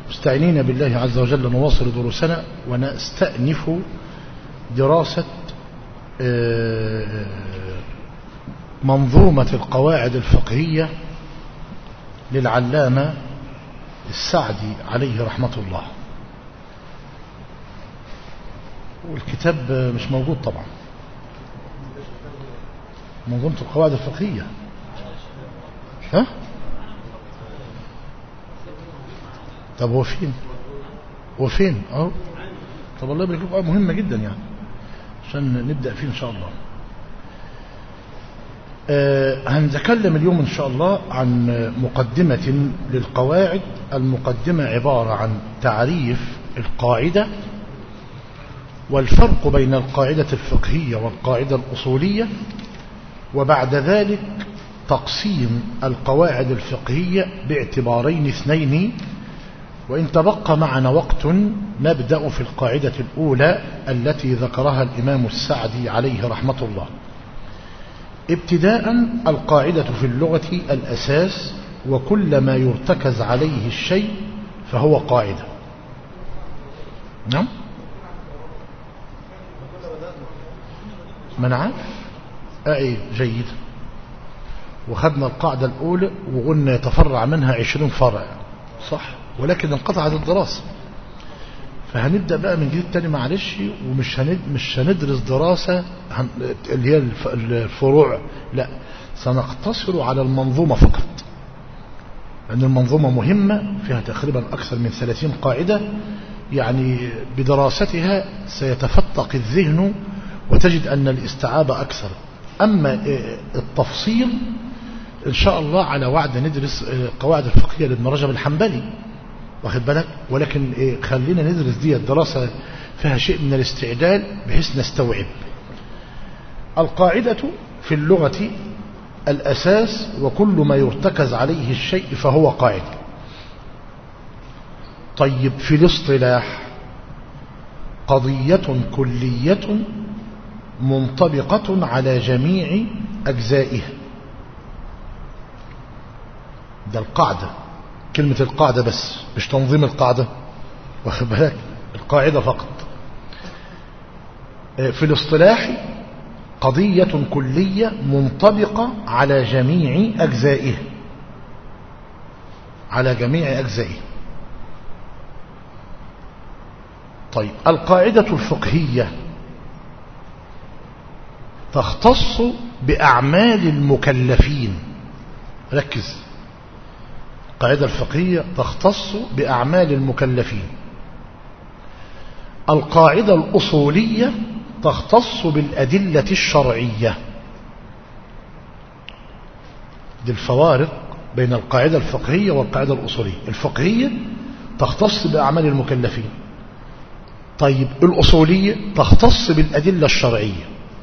مستعينين بالله عز وجل نواصل دروسنا ونستأنف دراسة منظومة القواعد الفقهية للعلامة السعدي عليه رحمة الله. والكتاب مش موجود طبعا، منظومة القواعد الفقهية. ها؟ طب هو فين؟ هو فين؟ اهو. طب الله يبارك فيكم، مهمة جدا يعني عشان نبدأ فيه ان شاء الله. هنتكلم اليوم ان شاء الله عن مقدمة للقواعد. المقدمة عبارة عن تعريف القاعدة والفرق بين القاعدة الفقهية والقاعدة الأصولية، وبعد ذلك تقسيم القواعد الفقهية باعتبارين اثنين، وإن تبقى معنا وقت نبدأ في القاعدة الأولى التي ذكرها الإمام السعدي عليه رحمة الله. ابتداء، القاعدة في اللغة الأساس، وكل ما يرتكز عليه الشيء فهو قاعدة. نعم، ما نعرف. أي جيد. وخدنا القاعدة الأولى وقلنا يتفرع منها 20 فرع، صح، ولكن انقطعت الدراسة، فهنبدأ بقى من جديد تاني معلش. ومش هندرس دراسة اللي هي الفروع، لا، سنقتصر على المنظومة فقط، لأن المنظومة مهمة فيها تقريبا أكثر من 30 قاعدة، يعني بدراستها سيتفتق الذهن وتجد أن الاستيعاب أكثر. أما التفصيل إن شاء الله على وعد ندرس قواعد الفقهية لابن رجب الحنبلي، واخد بالك، ولكن خلينا ندرس دي الدراسة فيها شيء من الاستعداد بحيث نستوعب. القاعدة في اللغة الأساس، وكل ما يرتكز عليه الشيء فهو قاعدة. طيب، في الاصطلاح قضية كلية منطبقة على جميع أجزائها. ده القاعدة، كلمة القاعدة بس، مش تنظيم القاعدة، واخد بالك، القاعدة فقط. في الاصطلاح قضية كلية منطبقة على جميع أجزائها، على جميع أجزائها. طيب، القاعدة الفقهية تختص بأعمال المكلفين. ركز، القاعدة الفقهية تختص بأعمال المكلفين. القاعدة الأصولية تختص بالأدلة الشرعية. دي الفوارق بين القاعدة الفقهية والقاعدة الأصولية. الفقهية تختص بأعمال المكلفين، طيب الأصولية تختص بالأدلة الشرعية.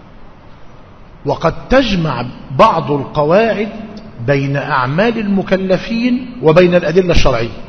وقد تجمع بعض القواعد بين أعمال المكلفين وبين الأدلة الشرعية.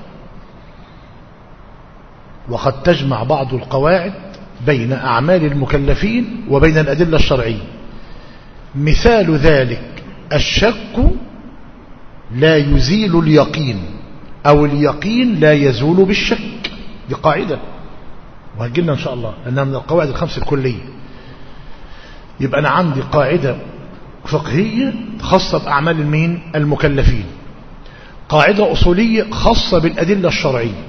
وقد تجمع بعض القواعد بين أعمال المكلفين وبين الأدلة الشرعية. مثال ذلك الشك لا يزيل اليقين، أو اليقين لا يزول بالشك. دي قاعدة وهجلنا إن شاء الله لأنها من القواعد الخمس الكلية. يبقى أنا عندي قاعدة فقهية خاصة بأعمال المين المكلفين، قاعدة أصولية خاصة بالأدلة الشرعية.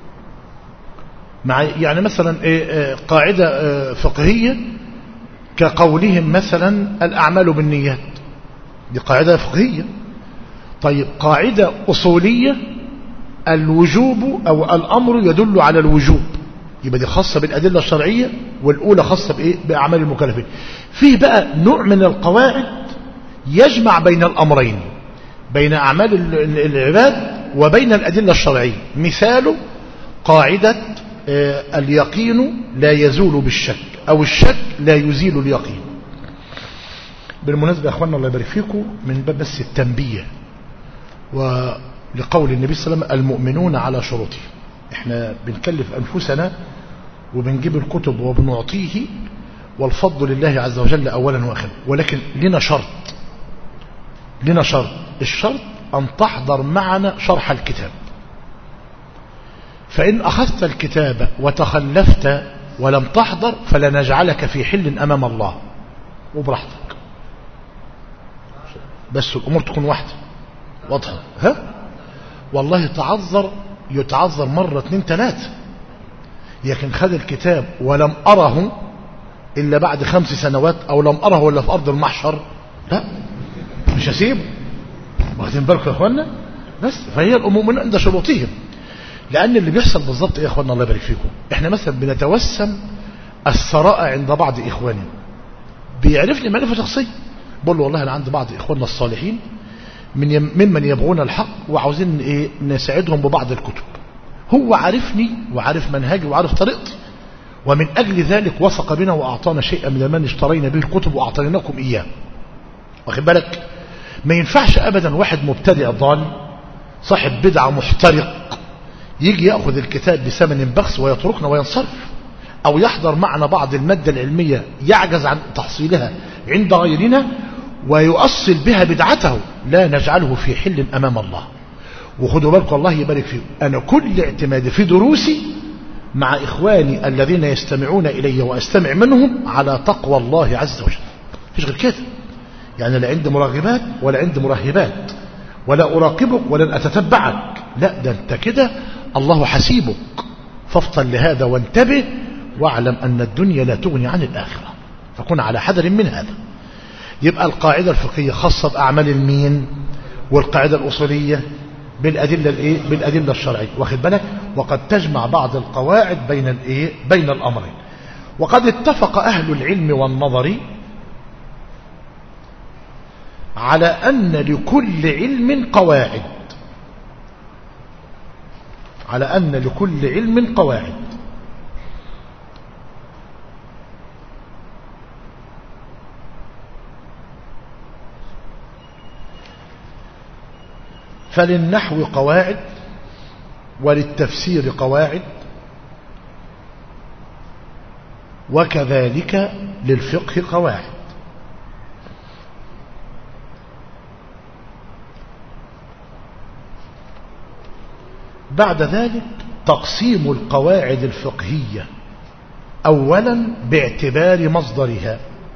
مع يعني مثلا قاعدة فقهية كقولهم مثلا الأعمال بالنيات، دي قاعدة فقهية. طيب، قاعدة أصولية الوجوب أو الأمر يدل على الوجوب، يبقى دي خاصة بالأدلة الشرعية، والأولى خاصة بأعمال المكلفين. فيه بقى نوع من القواعد يجمع بين الأمرين، بين أعمال العباد وبين الأدلة الشرعية. مثاله قاعدة اليقين لا يزول بالشك، أو الشك لا يزيل اليقين. بالمناسبة يا أخوانا الله يبارك فيكم، من باب بس التنبيه ولقول النبي صلى الله عليه وسلم المؤمنون على شروطه. احنا بنكلف أنفسنا وبنجيب الكتب وبنعطيه، والفضل لله عز وجل أولا وآخرا، ولكن لنا شرط، الشرط أن تحضر معنا شرح الكتاب. فإن أخذت الكتاب وتخلفت ولم تحضر فلنجعلك في حل أمام الله وبراحتك، بس الأمور تكون واضحة. ها والله يتعذر مرة 2 3، لكن خذ الكتاب ولم أره إلا بعد 5 سنوات أو لم أره إلا في أرض المحشر، لا مش هسيبه. واخدين بالكم يا اخوانا؟ بس فهي الأمور من عند شروطهم. لأن اللي بيحصل بالضبط يا اخوانا الله يبارك فيكم، احنا مثلا بنتوسم الثراء عند بعض إخواننا، بيعرفني معرفة شخصية، بقول له والله أنا عند بعض إخواننا الصالحين ممن يبغون الحق وعاوزين إيه نساعدهم ببعض الكتب، هو عارفني وعارف منهجي وعارف طريقتي، ومن أجل ذلك وثق بنا وأعطانا شيئا من المال اشترينا به الكتب وأعطيناكم إياه. واخد بالك؟ ما ينفعش أبدا واحد مبتدئ ضال صاحب بدعة محترق يجي يأخذ الكتاب بثمن بخس ويتركنا وينصرف، أو يحضر معنا بعض المادة العلمية يعجز عن تحصيلها عند غيرنا ويؤصل بها بدعته، لا نجعله في حل أمام الله. وخدوا بالكم الله يبارك فيكم، أنا كل اعتمادي في دروسي مع إخواني الذين يستمعون إلي وأستمع منهم على تقوى الله عز وجل، مفيش غير كده. يعني لا عندي مراغبات ولا عندي مرهبات، ولا أراقبك ولن أتتبعك، لا ده أنت كده الله حسيبك، فافطن لهذا وانتبه واعلم أن الدنيا لا تغني عن الآخرة، فكن على حذر من هذا. يبقى القاعدة الفقهية خاصة بأعمال المين، والقاعدة الأصولية بالأدلة الشرعية. واخد بالك؟ وقد تجمع بعض القواعد بين الأمرين. وقد اتفق أهل العلم والنظر على أن لكل علم قواعد، على أن لكل علم قواعد. فللنحو قواعد، وللتفسير قواعد، وكذلك للفقه قواعد. بعد ذلك تقسيم القواعد الفقهية أولا باعتبار مصدرها.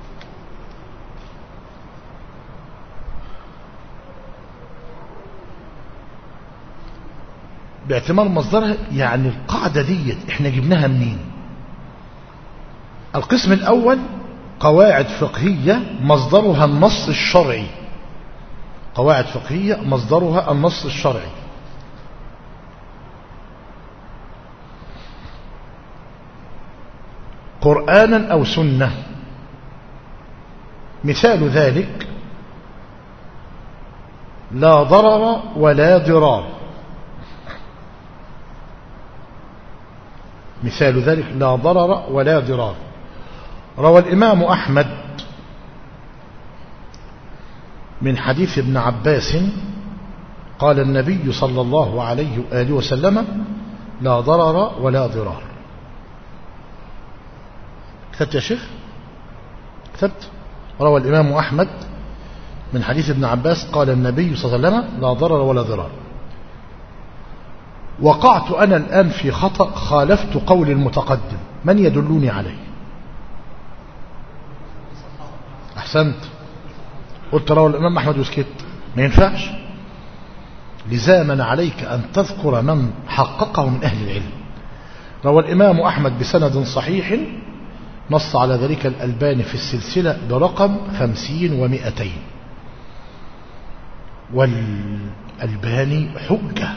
باعتبار مصدرها يعني القاعدة دي احنا جبناها منين؟ القسم الأول قواعد فقهية مصدرها النص الشرعي، قواعد فقهية مصدرها النص الشرعي. قرآنا أو سنة. مثال ذلك لا ضرر ولا ضرار. مثال ذلك لا ضرر ولا ضرار. روى الإمام أحمد من حديث ابن عباس قال النبي صلى الله عليه وآله وسلم لا ضرر ولا ضرار. كتبت يا شيخ؟ كتبت. روى الإمام أحمد من حديث ابن عباس قال النبي صلى الله عليه وسلم لا ضرر ولا ضرار. وقعت أنا الآن في خطأ خالفت قول المتقدم، من يدلوني عليه؟ أحسنت، قلت روى الإمام أحمد وسكت، ما ينفعش، لزاما عليك أن تذكر من حققه من أهل العلم. روى الإمام أحمد بسند صحيح نص على ذلك الألباني في السلسلة برقم 50 و200، والألباني حجة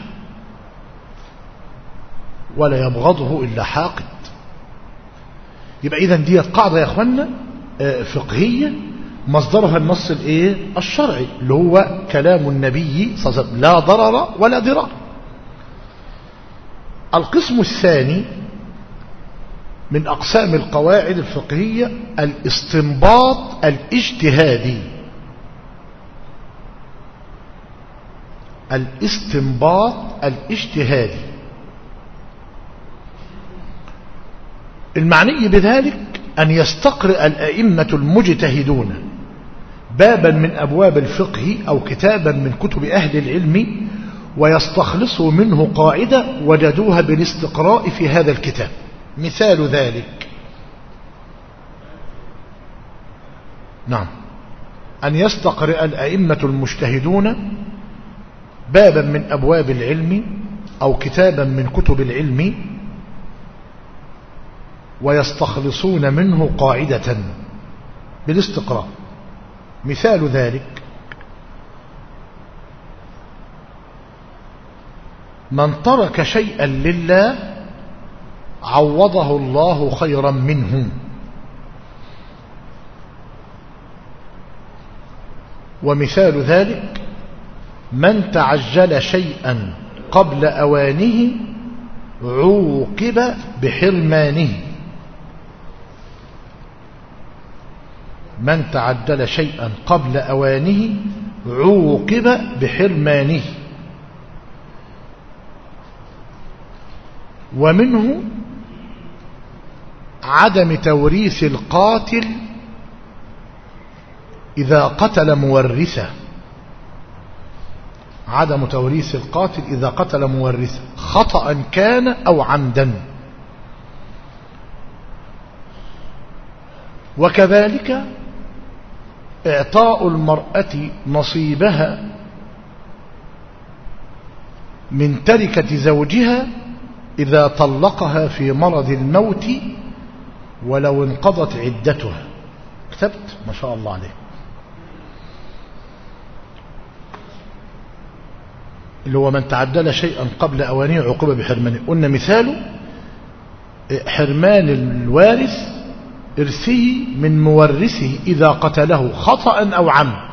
ولا يبغضه إلا حاقد. يبقى إذن دي قاعدة يا أخوانا فقهية مصدرها النص الشرعي اللي هو كلام النبي صلى الله عليه وسلم لا ضرر ولا ضرار. القسم الثاني من أقسام القواعد الفقهية الاستنباط الاجتهادي. الاستنباط الاجتهادي المعني بذلك أن يستقرئ الأئمة المجتهدون بابا من أبواب الفقه أو كتابا من كتب أهل العلم ويستخلصوا منه قاعدة وجدوها بالاستقراء في هذا الكتاب. مثال ذلك نعم أن يستقرئ الأئمة المجتهدون بابا من أبواب العلم أو كتابا من كتب العلم ويستخلصون منه قاعدة بالاستقراء. مثال ذلك من ترك شيئا لله عوضه الله خيرا منه. ومثال ذلك من تعجل شيئا قبل أوانه عوقب بحرمانه. من تعجل شيئا قبل أوانه عوقب بحرمانه. ومنه عدم توريث القاتل إذا قتل مورثه. عدم توريث القاتل إذا قتل مورثه خطأ كان أو عمدا. وكذلك إعطاء المرأة نصيبها من تركة زوجها إذا طلقها في مرض الموت ولو انقضت عدتها. كتبت ما شاء الله عليه. اللي هو من تعدل شيئا قبل أوانه عقوبة بحرمانه. قلنا مثاله حرمان الوارث إرثه من مورثه إذا قتله خطأ أو عمد.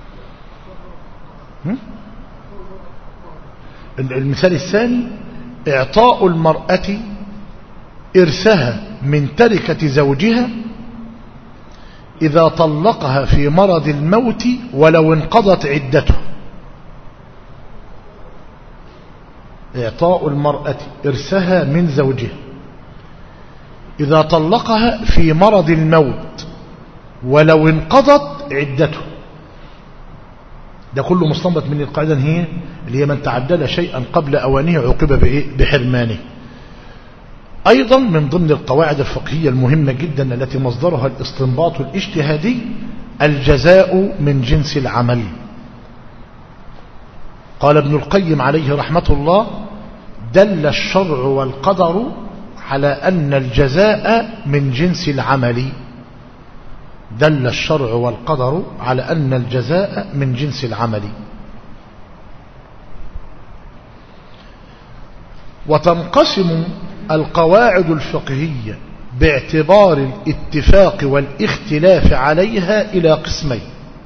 المثال الثاني إعطاء المرأة إرثها من تركة زوجها إذا طلقها في مرض الموت ولو انقضت عدته. إعطاء المرأة إرثها من زوجها إذا طلقها في مرض الموت ولو انقضت عدته. ده كله مستنبط من القاعدة اللي هي من تعدل شيئا قبل أوانه عوقب بحرمانه. أيضا من ضمن القواعد الفقهية المهمة جدا التي مصدرها الاستنباط الاجتهادي الجزاء من جنس العمل. قال ابن القيم عليه رحمة الله دل الشرع والقدر على أن الجزاء من جنس العمل. دل الشرع والقدر على أن الجزاء من جنس العمل. وتنقسم القواعد الفقهية باعتبار الاتفاق والاختلاف عليها إلى قسمين.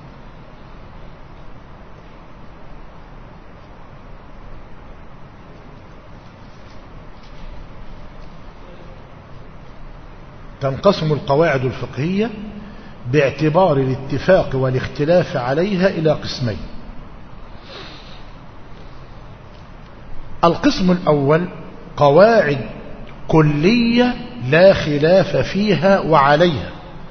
تنقسم القواعد الفقهية باعتبار الاتفاق والاختلاف عليها إلى قسمين. القسم الأول قواعد كلية لا خلاف فيها وعليها.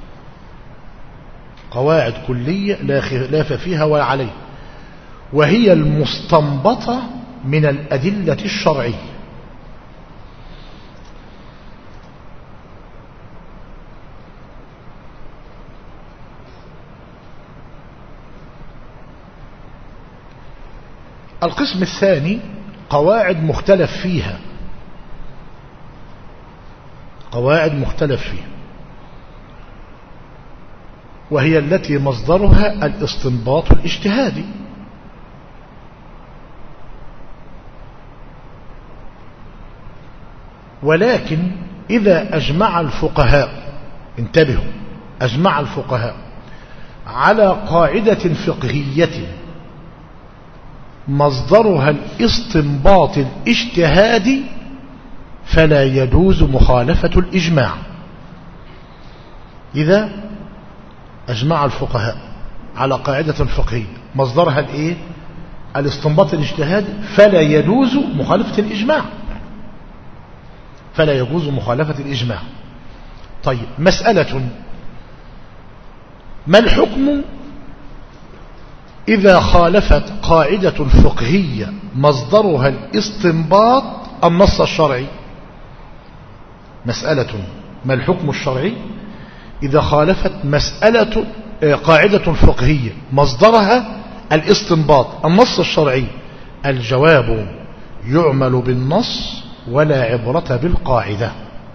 قواعد كلية لا خلاف فيها وعليها، وهي المستنبطة من الأدلة الشرعية. القسم الثاني قواعد مختلف فيها. قواعد مختلف فيها وهي التي مصدرها الاستنباط الاجتهادي. ولكن إذا أجمع الفقهاء، انتبهوا، أجمع الفقهاء على قاعدة فقهية مصدرها الاستنباط الاجتهادي فلا يجوز مخالفة الإجماع. إذا أجمع الفقهاء على قاعدة فقهية مصدرها الاستنباط الاجتهادي فلا يجوز مخالفة الإجماع. فلا يجوز مخالفة الإجماع. طيب، مسألة: ما الحكم إذا خالفت قاعدة فقهية مصدرها الاستنباط النص الشرعي. مسألة ما الحكم الشرعي إذا خالفت مسألة قاعدة فقهية مصدرها الاستنباط النص الشرعي؟ الجواب يعمل بالنص ولا عبرة بالقاعدة.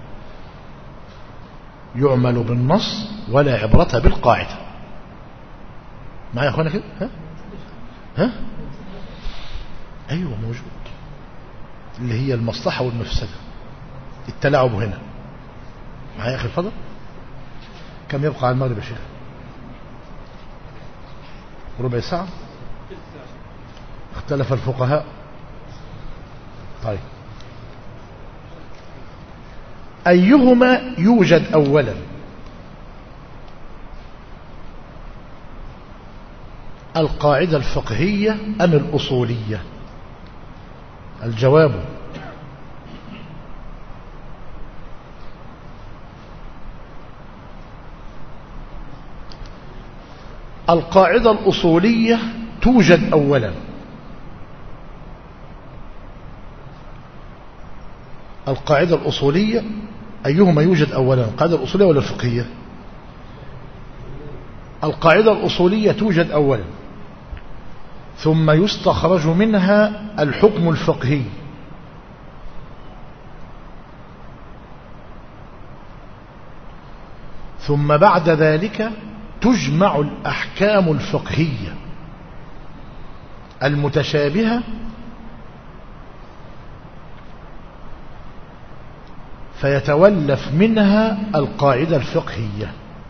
يعمل بالنص ولا عبرة بالقاعدة. معايا يا أخوانا كده؟ ها؟ أيوة موجود، اللي هي المصلحة والمفسدة، التلاعب هنا. معايا يا أخي الفضل؟ كم يبقى على المغرب يا شيخ؟ ربع ساعة. اختلف الفقهاء. طيب، أيهما يوجد أولا؟ القاعدة الفقهية أم الأصولية؟ الجواب القاعدة الأصولية توجد أولا. القاعدة الأصولية أيهما يوجد أولا، القاعدة الأصولية ولا الفقهية؟ القاعدة الأصولية توجد أولا، ثم يستخرج منها الحكم الفقهي، ثم بعد ذلك تجمع الأحكام الفقهية المتشابهة فيتولف منها القاعدة الفقهية.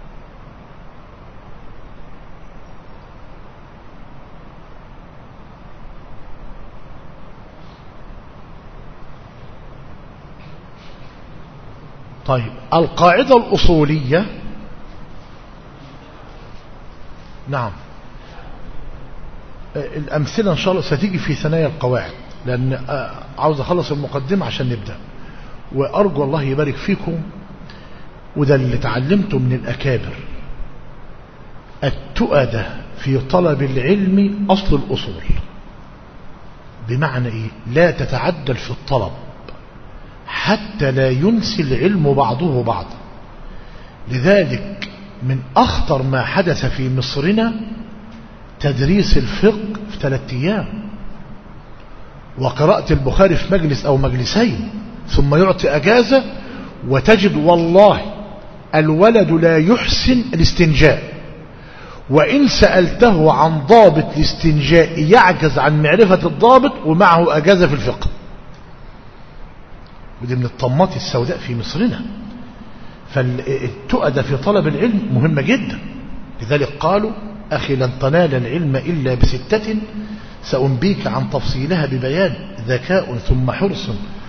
طيب، القاعدة الأصولية، نعم، الأمثلة إن شاء الله ستيجي في ثنايا القواعد، لأن عاوز أخلص المقدمة عشان نبدأ. وأرجو الله يبارك فيكم، وده اللي تعلمته من الأكابر، التؤدة في طلب العلم أصل الأصول. بمعنى إيه؟ لا تتعدل في الطلب حتى لا ينسي العلم بعضه بعضا. لذلك من أخطر ما حدث في مصرنا تدريس الفقه في 3 أيام، وقراءة البخاري في مجلس أو مجلسين، ثم يعطي أجازة، وتجد والله الولد لا يحسن الاستنجاء، وإن سألته عن ضابط الاستنجاء يعجز عن معرفة الضابط، ومعه أجازة في الفقه. ودي من الطمات السوداء في مصرنا. فالتؤدة في طلب العلم مهمة جدا. لذلك قالوا: أخي لن تنال العلم إلا ب6 سأنبيك عن تفصيلها ببيان: ذكاء ثم حرص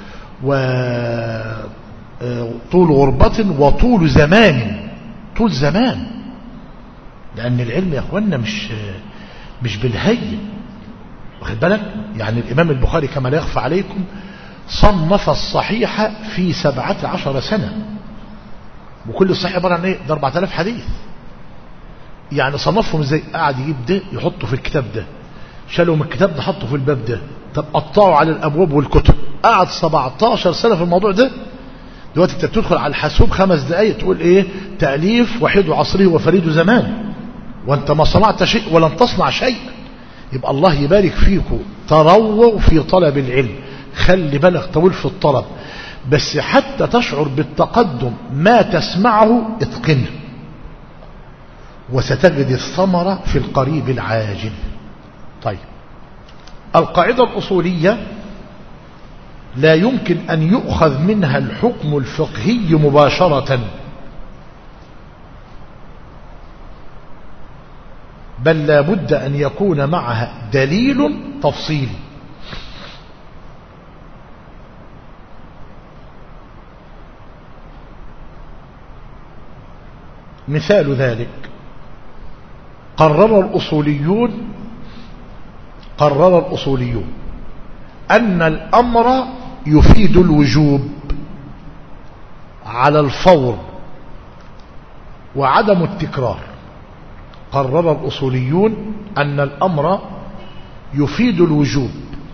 وطول غربة وطول زمان. طول زمان، لأن العلم يا أخوانا مش بالهين. واخد بالك؟ يعني الإمام البخاري كما لا يخفى عليكم صنف الصحيح في 17 سنة، وكل الصحيح عبارة عن ايه؟ ده 4000 حديث. يعني صنفهم ازاي؟ قاعد يجيب ده يحطه في الكتاب ده، شالوا من الكتاب ده حطه في الباب ده، طب قطعوا على الابواب والكتب. قعد 17 سنة في الموضوع ده. دلوقتي انت تدخل على الحاسوب 5 دقايق تقول ايه؟ تأليف وحيد عصره وفريد زمان، وانت ما صنعت شيء ولن تصنع شيء. يبقى الله يبارك فيكم، ترووا في طلب العلم، خلي بالك طويل في الطلب، بس حتى تشعر بالتقدم ما تسمعه اتقنه، وستجد الثمرة في القريب العاجل. طيب، القاعدة الأصولية لا يمكن أن يؤخذ منها الحكم الفقهي مباشرة، بل لا بد أن يكون معها دليل تفصيلي. مثال ذلك: قرر الأصوليون أن الأمر يفيد الوجوب على الفور وعدم التكرار. قرر الأصوليون أن الأمر يفيد الوجوب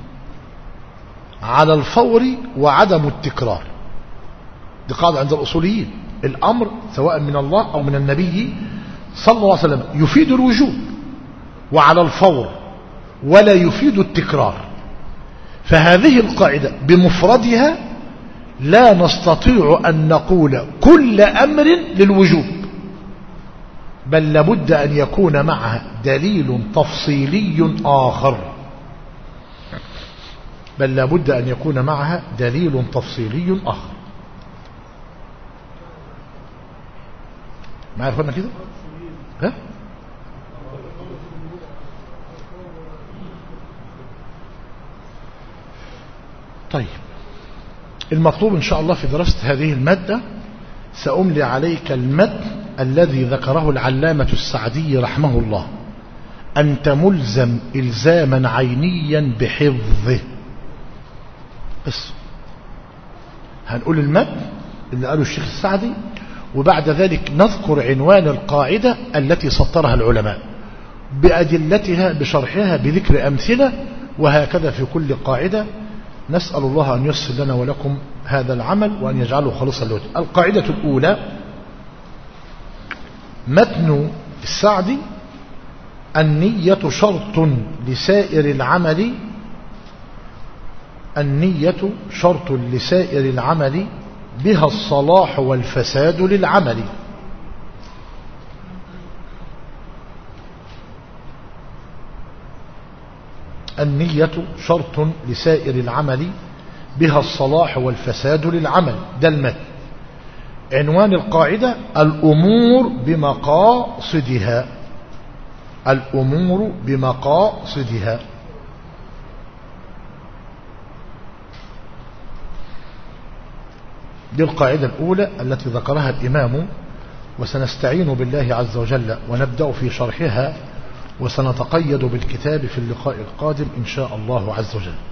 على الفور وعدم التكرار. دي قاعدة عند الأصوليين. الأمر سواء من الله أو من النبي صلى الله عليه وسلم يفيد الوجوب وعلى الفور ولا يفيد التكرار. فهذه القاعدة بمفردها لا نستطيع أن نقول كل أمر للوجوب، بل لابد أن يكون معها دليل تفصيلي آخر، بل لابد أن يكون معها دليل تفصيلي آخر. ما عرفنا كده؟ ها؟ طيب، المطلوب إن شاء الله في دراسة هذه المادة سأملي عليك المتن الذي ذكره العلامة السعدي رحمه الله، أنت ملزم إلزاما عينيا بحفظه. بس هنقول المتن اللي قاله الشيخ السعدي، وبعد ذلك نذكر عنوان القاعدة التي سطرها العلماء بأدلتها بشرحها بذكر أمثلة، وهكذا في كل قاعدة. نسأل الله أن ييسر لنا ولكم هذا العمل وأن يجعله خالصا لوجهه. القاعدة الأولى، متن السعدي: النية شرط لسائر العمل، النية شرط لسائر العمل بها الصلاح والفساد للعمل. النية شرط لسائر العمل بها الصلاح والفساد للعمل. ده المتن. عنوان القاعدة: الأمور بمقاصدها، الأمور بمقاصدها. دي القاعدة الأولى التي ذكرها الإمام، وسنستعين بالله عز وجل ونبدأ في شرحها، وسنتقيد بالكتاب في اللقاء القادم إن شاء الله عز وجل.